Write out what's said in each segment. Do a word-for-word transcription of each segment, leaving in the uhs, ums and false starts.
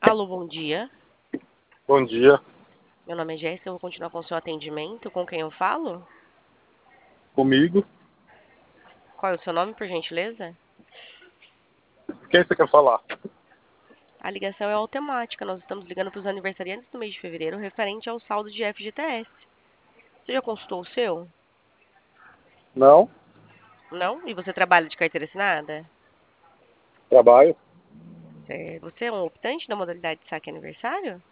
Alô, bom dia. Bom dia. Meu nome é Jéssica, eu vou continuar com o seu atendimento. Com quem eu falo? Comigo? Qual é o seu nome, por gentileza? Quem você quer falar? A ligação é automática. Nós estamos ligando para os aniversariantes do mês de fevereiro, referente ao saldo de F G T S. Você já consultou o seu? Não? Não? E você trabalha de carteira assinada? Trabalho? Certo. Você é um optante da modalidade de saque aniversário?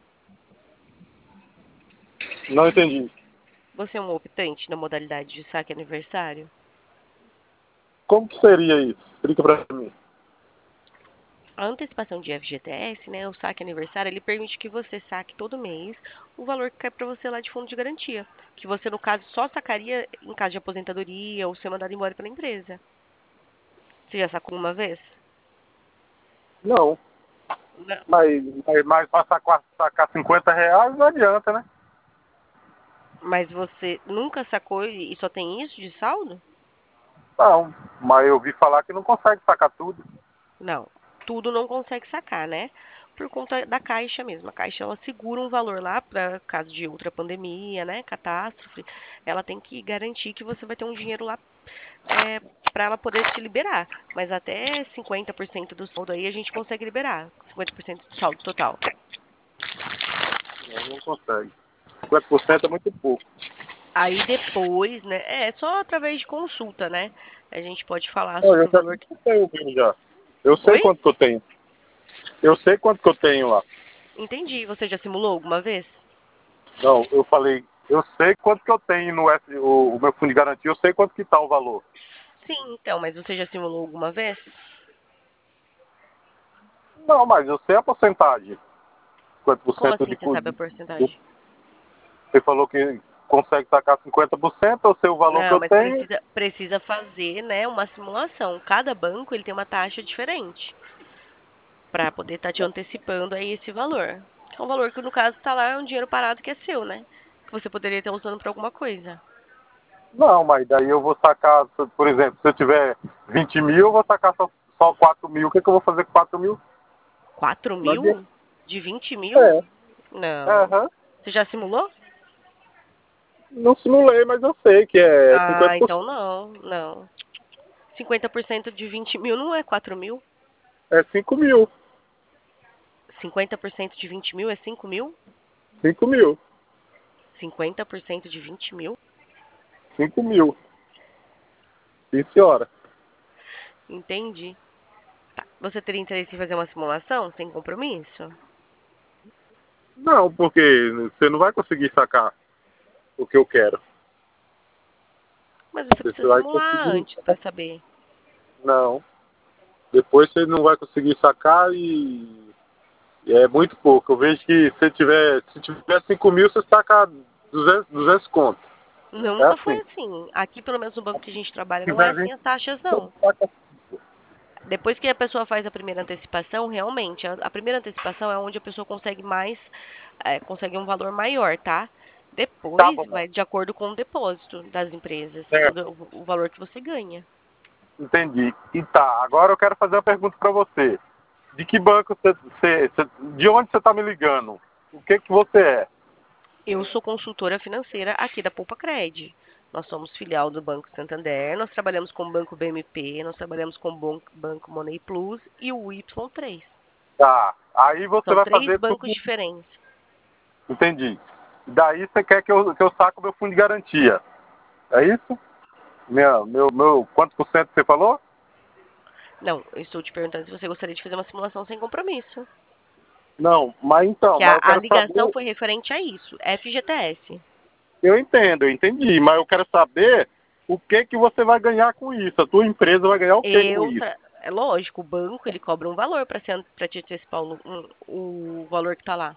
Não entendi. Você é um optante da modalidade de saque aniversário? Como que seria isso? Explica pra mim. A antecipação de F G T S, né, o saque aniversário, ele permite que você saque todo mês o valor que cai para você lá de fundo de garantia, que você, no caso, só sacaria em caso de aposentadoria ou ser mandado embora pela empresa. Você já sacou uma vez? Não. Não. Mas, mas, mas pra sacar, sacar cinquenta reais não adianta, né? Mas você nunca sacou e só tem isso de saldo? Não. Mas eu ouvi falar que não consegue sacar tudo. Não, tudo não consegue sacar, né? Por conta da Caixa mesmo. A Caixa, ela segura um valor lá para caso de outra pandemia, né? Catástrofe. Ela tem que garantir que você vai ter um dinheiro lá é, para ela poder te liberar. Mas até cinquenta por cento do saldo aí a gente consegue liberar. cinquenta por cento do saldo total. Não, não consegue. cinquenta por cento é muito pouco. Aí depois, né? É só através de consulta, né? A gente pode falar Não, sobre eu o já valor. Que... tenho o meu já. Eu sei Oi? quanto que eu tenho. Eu sei quanto que eu tenho lá. Entendi. Você já simulou alguma vez? Não, eu falei, eu sei quanto que eu tenho no F, o, o meu fundo de garantia, eu sei quanto que tá o valor. Sim, então, mas você já simulou alguma vez? Não, mas eu sei a porcentagem. cinquenta por Como cento assim de você sabe a custo. porcentagem? Você falou que consegue sacar cinquenta por cento, eu sei o valor que Não, eu mas tenho. precisa, precisa fazer, né, uma simulação. Cada banco ele tem uma taxa diferente para poder estar te antecipando aí esse valor. É um valor que no caso está lá, é um dinheiro parado que é seu, né? Que você poderia estar usando para alguma coisa. Não, mas daí eu vou sacar, se- por exemplo, se eu tiver vinte mil, eu vou sacar só, só quatro mil. O que, que eu vou fazer com quatro mil? Quatro Não adianta. mil? De vinte mil? É, Não. aham. Você já simulou? Não simulei, mas eu sei que é Ah, cinquenta por então cento. não, não. Cinquenta por cento de vinte mil não é quatro mil? É cinco mil. Cinquenta por cento de vinte mil é cinco mil? Cinco mil. Cinquenta por cento de vinte mil? Cinco mil. Sim, senhora. Entendi. Tá. Você teria interesse em fazer uma simulação sem compromisso? Não, porque você não vai conseguir sacar o que eu quero. Mas você Você precisa vai simular conseguir. antes para saber. Não. Depois você não vai conseguir sacar e é muito pouco. Eu vejo que se tiver, se tiver cinco mil, você saca duzentos, duzentos conto. Não, É nunca foi assim. assim. Aqui, pelo menos no banco que a gente trabalha, Se não é tiver assim vinte, as taxas, você não. saca. Depois que a pessoa faz a primeira antecipação, realmente, a, a primeira antecipação é onde a pessoa consegue mais, é, consegue um valor maior, tá? Tá Depois bom. vai de acordo com o depósito das empresas, É, todo o, o valor que você ganha. entendi. E tá, agora eu quero fazer uma pergunta para você. De que banco você, você, você- de onde você tá me ligando? O que que você é? Eu sou consultora financeira aqui da Poupa Cred. Nós somos filial do Banco Santander, nós trabalhamos com o Banco B M P, nós trabalhamos com o Banco Banco Money Plus e o Y três. Tá. Aí você São vai três fazer bancos tudo. diferentes. Entendi. Daí você quer que eu, que eu saque o meu fundo de garantia. É isso? Minha, meu, meu, quantos por cento você falou? Não, eu estou te perguntando se você gostaria de fazer uma simulação sem compromisso. Não, mas então, Que mas a, eu a quero ligação saber. foi referente a isso, F G T S. Eu entendo, eu entendi, mas eu quero saber o que que você vai ganhar com isso. A tua empresa vai ganhar o que com Eu, isso? tra- é lógico, o banco ele cobra um valor para te antecipar o, um- o valor que está lá.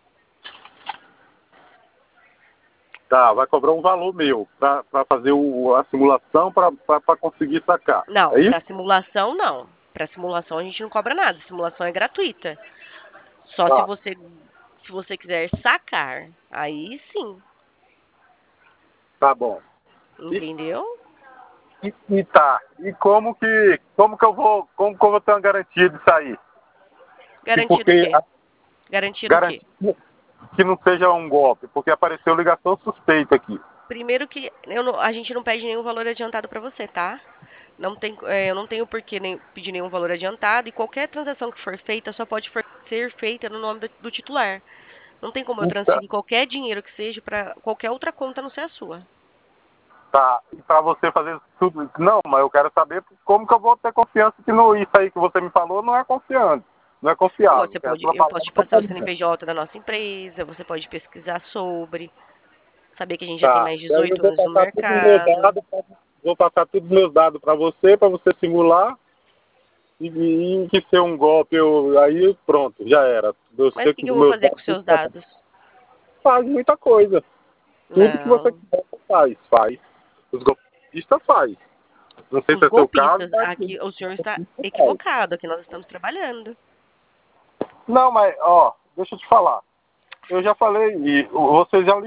Tá, vai cobrar um valor meu para fazer o, a simulação para conseguir sacar. É Não, isso? para simulação não. Para simulação a gente não cobra nada. Simulação é gratuita. Só se Tá, você se você quiser sacar, aí sim, tá bom. E, entendeu? e, e tá. E como que como que eu vou como que eu vou ter uma garantia de sair? Se Garantia do porque quê? Garantia do quê? Garantia que não seja um golpe, porque apareceu ligação suspeita aqui. Primeiro que eu não- a gente não pede nenhum valor adiantado para você, tá? Não tem, é, eu não tenho por que nem, pedir nenhum valor adiantado e qualquer transação que for feita só pode for- ser feita no nome do, do titular. Não tem como eu Então, transferir qualquer dinheiro que seja para qualquer outra conta, a não ser a sua. tá, e pra você fazer tudo. Não, mas eu quero saber como que eu vou ter confiança que no, isso aí que você me falou não é confiante, não é confiável. Você Que é a pode, sua eu posso te palavra passar o pra mim. C N P J da nossa empresa, você pode pesquisar sobre, saber que a gente já tem Tá. mais de E aí eu dezoito vou anos no passar todos os meus mercado. dados, pra- vou passar todos os meus dados para você, para você simular. E, e que ser um golpe, eu, aí pronto, já era. Eu Mas o sei que, que que os eu vou meus fazer com dados os seus dados? faz muita coisa. Tudo que você Não. quiser faz, faz. Os golpistas faz. Não sei Os se é seu caso, golpistas, mas aqui o senhor os está golpistas faz. equivocado, aqui nós estamos trabalhando. Não, mas ó, deixa eu te falar. Eu já falei, e você já